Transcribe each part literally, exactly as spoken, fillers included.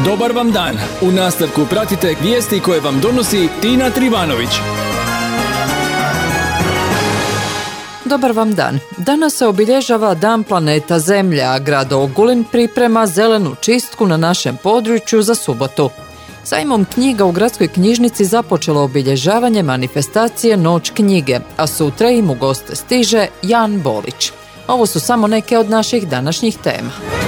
Dobar vam dan. U nastavku pratite vijesti koje vam donosi Tina Trivanović. Dobar vam dan. Danas se obilježava Dan planeta Zemlje, a grad Ogulin priprema zelenu čistku na našem području za subotu. Sajmom knjiga u gradskoj knjižnici započelo obilježavanje manifestacije Noć knjige, a sutra im u goste stiže Jan Bolić. Ovo su samo neke od naših današnjih tema.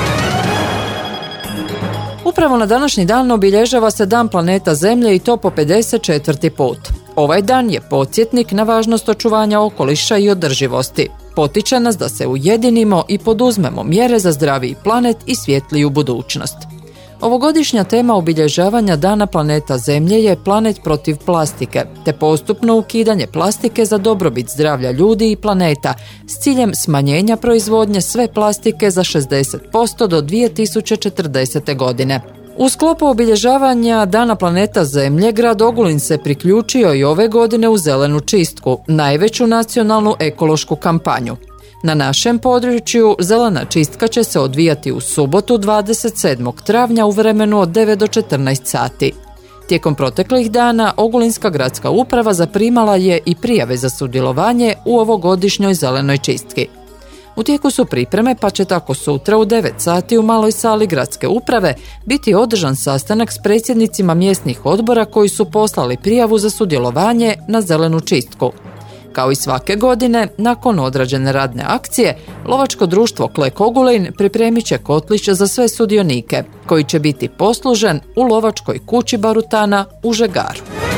Upravo na današnji dan obilježava se Dan planeta Zemlje i to po pedeset četvrti put. Ovaj dan je podsjetnik na važnost očuvanja okoliša i održivosti. Potiče nas da se ujedinimo i poduzmemo mjere za zdraviji planet i svjetliju budućnost. Ovogodišnja tema obilježavanja Dana planeta Zemlje je Planet protiv plastike, te postupno ukidanje plastike za dobrobit zdravlja ljudi i planeta s ciljem smanjenja proizvodnje sve plastike za šezdeset posto do dvije tisuće četrdesete. godine. U sklopu obilježavanja Dana planeta Zemlje, grad Ogulin se priključio i ove godine u zelenu čistku, najveću nacionalnu ekološku kampanju. Na našem području zelena čistka će se odvijati u subotu dvadeset sedmog travnja u vremenu od devet do četrnaest sati. Tijekom proteklih dana Ogulinska gradska uprava zaprimala je i prijave za sudjelovanje u ovogodišnjoj zelenoj čistki. U tijeku su pripreme, pa će tako sutra u devet sati u maloj sali gradske uprave biti održan sastanak s predsjednicima mjesnih odbora koji su poslali prijavu za sudjelovanje na zelenu čistku. Kao i svake godine, nakon odrađene radne akcije, lovačko društvo Klek Ogulin pripremit će kotlić za sve sudionike, koji će biti poslužen u lovačkoj kući Barutana u Žegaru.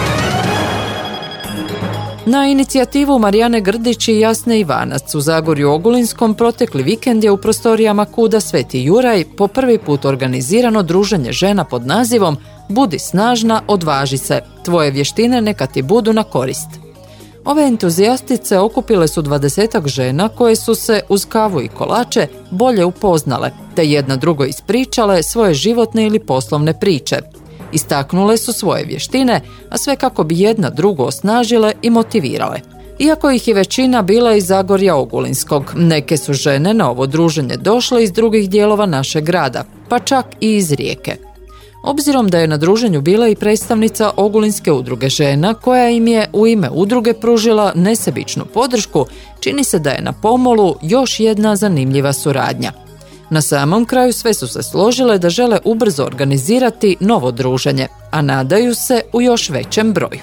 Na inicijativu Marijane Grdić i Jasne Ivanac u Zagorju Ogulinskom protekli vikend je u prostorijama Kuda Sveti Juraj po prvi put organizirano druženje žena pod nazivom Budi snažna, odvaži se, tvoje vještine neka ti budu na korist. Ove entuzijastice okupile su dvadesetak žena koje su se uz kavu i kolače bolje upoznale, te jedna drugoj ispričale svoje životne ili poslovne priče. Istaknule su svoje vještine, a sve kako bi jedna drugu osnažile i motivirale. Iako ih je većina bila iz Zagorja Ogulinskog, neke su žene na ovo druženje došle iz drugih dijelova našeg grada, pa čak i iz Rijeke. Obzirom da je na druženju bila i predstavnica Ogulinske udruge žena koja im je u ime udruge pružila nesebičnu podršku, čini se da je na pomolu još jedna zanimljiva suradnja. Na samom kraju sve su se složile da žele ubrzo organizirati novo druženje, a nadaju se u još većem broju.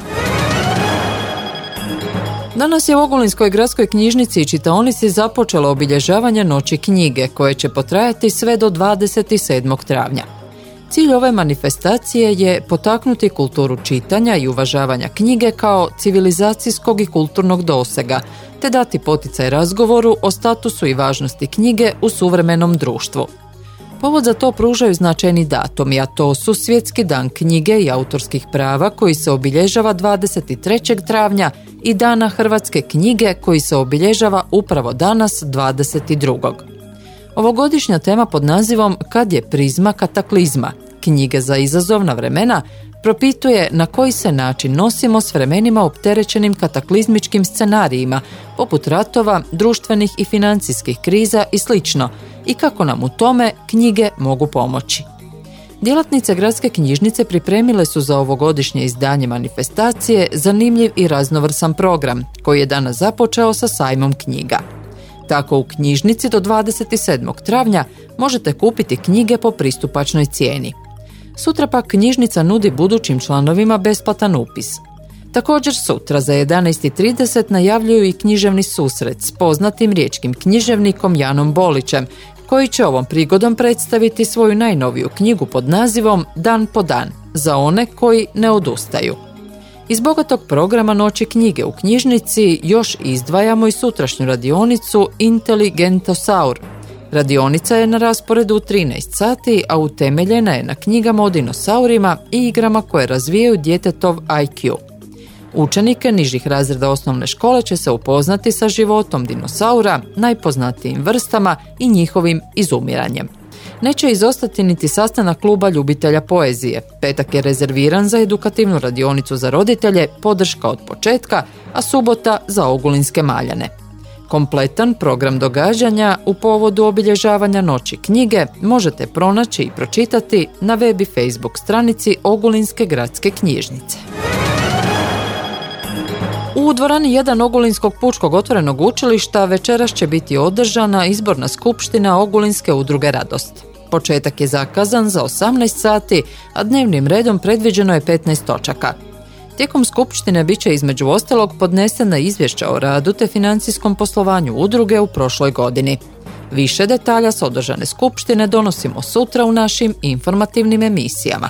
Danas je u Ogulinskoj gradskoj knjižnici i čitaonici započelo obilježavanje Noći knjige, koje će potrajati sve do dvadeset sedmog travnja. Cilj ove manifestacije je potaknuti kulturu čitanja i uvažavanja knjige kao civilizacijskog i kulturnog dosega, te dati poticaj razgovoru o statusu i važnosti knjige u suvremenom društvu. Povod za to pružaju značajni datumi, a to su Svjetski dan knjige i autorskih prava koji se obilježava dvadeset trećeg travnja i Dana hrvatske knjige koji se obilježava upravo danas dvadeset drugog Ovogodišnja tema pod nazivom Kad je prizma kataklizma, knjige za izazovna vremena, propituje na koji se način nosimo s vremenima opterećenim kataklizmičkim scenarijima, poput ratova, društvenih i financijskih kriza i slično, i kako nam u tome knjige mogu pomoći. Djelatnice gradske knjižnice pripremile su za ovogodišnje izdanje manifestacije zanimljiv i raznovrsan program, koji je danas započeo sa sajmom knjiga. Tako u knjižnici do dvadeset sedmog travnja možete kupiti knjige po pristupačnoj cijeni. Sutra pak knjižnica nudi budućim članovima besplatan upis. Također sutra za jedanaest i trideset najavljuju i književni susret s poznatim riječkim književnikom Janom Bolićem, koji će ovom prigodom predstaviti svoju najnoviju knjigu pod nazivom Dan po dan, za one koji ne odustaju. Iz bogatog programa Noći knjige u knjižnici još izdvajamo i sutrašnju radionicu Intelligentosaur. Radionica je na rasporedu u trinaest sati, a utemeljena je na knjigama o dinosaurima i igrama koje razvijaju djetetov I Q. Učenike nižih razreda osnovne škole će se upoznati sa životom dinosaura, najpoznatijim vrstama i njihovim izumiranjem. Neće izostati niti sastanak kluba ljubitelja poezije. Petak je rezerviran za edukativnu radionicu za roditelje, podrška od početka, a subota za ogulinske maljane. Kompletan program događanja u povodu obilježavanja Noći knjige možete pronaći i pročitati na web i Facebook stranici Ogulinske gradske knjižnice. U dvorani jedan Ogulinskog pučkog otvorenog učilišta večeras će biti održana izborna skupština Ogulinske udruge Radost. Početak je zakazan za osamnaest sati, a dnevnim redom predviđeno je petnaest točaka. Tijekom skupštine bit će između ostalog podnesena izvješća o radu te financijskom poslovanju udruge u prošloj godini. Više detalja s održane skupštine donosimo sutra u našim informativnim emisijama.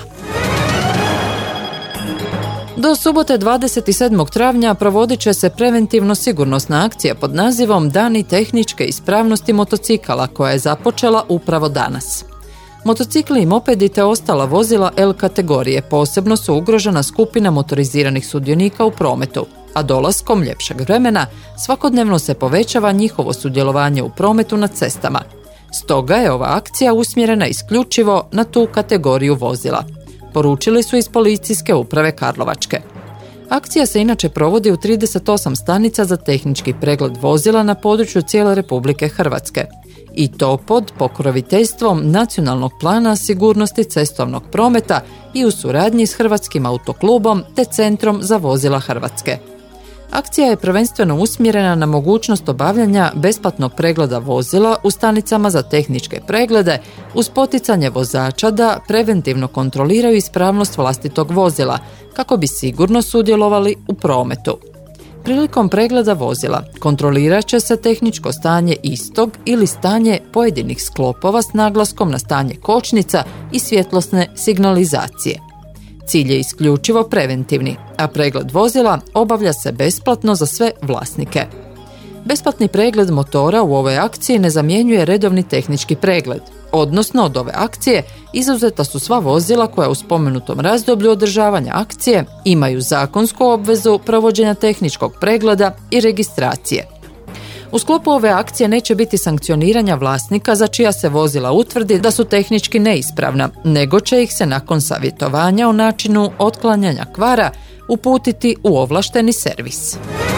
Do subote dvadeset sedmog travnja provodit će se preventivno sigurnosna akcija pod nazivom Dani tehničke ispravnosti motocikala koja je započela upravo danas. Motocikli i mopedi te ostala vozila L kategorije posebno su ugrožena skupina motoriziranih sudionika u prometu, a dolaskom ljepšeg vremena svakodnevno se povećava njihovo sudjelovanje u prometu na cestama. Stoga je ova akcija usmjerena isključivo na tu kategoriju vozila, poručili su iz Policijske uprave Karlovačke. Akcija se inače provodi u trideset osam stanica za tehnički pregled vozila na području cijele Republike Hrvatske, i to pod pokroviteljstvom Nacionalnog plana sigurnosti cestovnog prometa i u suradnji s Hrvatskim autoklubom te Centrom za vozila Hrvatske. Akcija je prvenstveno usmjerena na mogućnost obavljanja besplatnog pregleda vozila u stanicama za tehničke preglede uz poticanje vozača da preventivno kontroliraju ispravnost vlastitog vozila kako bi sigurno sudjelovali u prometu. Prilikom pregleda vozila kontrolirat će se tehničko stanje istog ili stanje pojedinih sklopova s naglaskom na stanje kočnica i svjetlosne signalizacije. Cilj je isključivo preventivni, a pregled vozila obavlja se besplatno za sve vlasnike. Besplatni pregled motora u ovoj akciji ne zamjenjuje redovni tehnički pregled, odnosno od ove akcije izuzeta su sva vozila koja u spomenutom razdoblju održavanja akcije imaju zakonsku obvezu provođenja tehničkog pregleda i registracije. U sklopu ove akcije neće biti sankcioniranja vlasnika za čija se vozila utvrdi da su tehnički neispravna, nego će ih se nakon savjetovanja o načinu otklanjanja kvara uputiti u ovlašteni servis.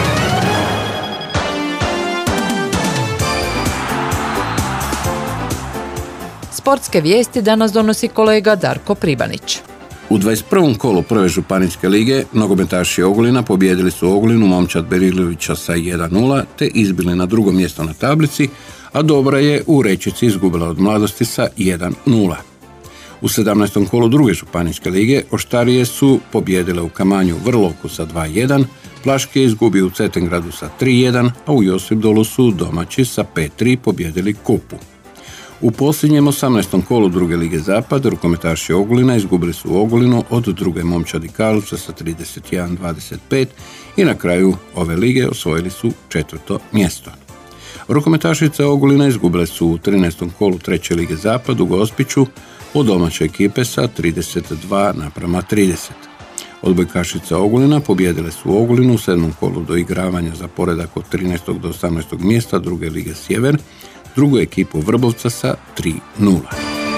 Sportske vijesti danas donosi kolega Darko Pribanić. U dvadeset prvom kolu prve županijske lige nogometaši Ogulina pobijedili su Ogulinu momčad Berilovića sa jedan nula te izbili na drugo mjesto na tablici, a Dobra je u Rečici izgubila od Mladosti sa jedan nula. U sedamnaestom kolu druge županijske lige Oštarije su pobijedile u Kamanju Vrlovku sa dva jedan, Plaške je izgubio u Cetingradu sa tri jedan, a u Josipdolu su domaći sa pet tri pobijedili Kupu. U posljednjem osamnaestom kolu druge lige Zapad rukometaši Ogulina izgubili su u Ogulinu od druge momčadi Karlovca sa trideset jedan dvadeset pet i na kraju ove lige osvojili su četvrto mjesto. Rukometašice Ogulina izgubile su u trinaestom kolu treće lige Zapad u Gospiću od domaće ekipe sa trideset dva naprama trideset. Odbojkašice Ogulina pobijedile su u Ogulinu u sedmom kolu doigravanja za poredak od trinaestog do osamnaestog mjesta druge lige Sjever, drugu ekipu Vrbovca sa tri nula.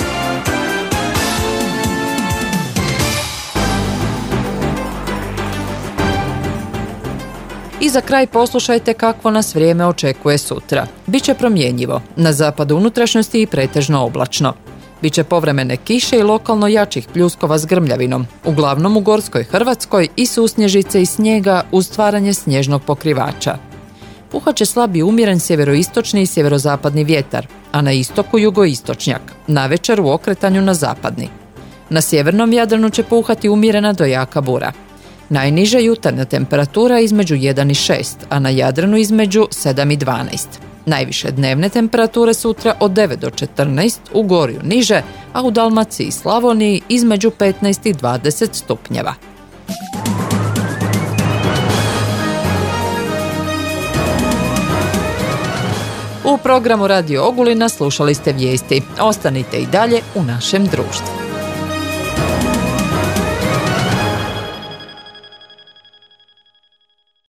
I za kraj poslušajte kakvo nas vrijeme očekuje sutra. Biće promjenjivo, na zapadu unutrašnjosti i pretežno oblačno. Biće povremene kiše i lokalno jačih pljuskova s grmljavinom, uglavnom u Gorskoj Hrvatskoj i susnježice i snijega uz stvaranje snježnog pokrivača. Puhat će slabi umjeren sjeveroistočni i sjeverozapadni vjetar, a na istoku jugoistočnjak, navečer u okretanju na zapadni. Na sjevernom Jadranu će puhati umjerena do jaka bura. Najniža jutarnja temperatura između jedan i šest, a na Jadranu između sedam i dvanaest. Najviše dnevne temperature sutra od devet do četrnaest, u Gorju niže, a u Dalmaciji i Slavoniji između petnaest i dvadeset stupnjeva. U programu Radio Ogulina slušali ste vijesti. Ostanite i dalje u našem društvu.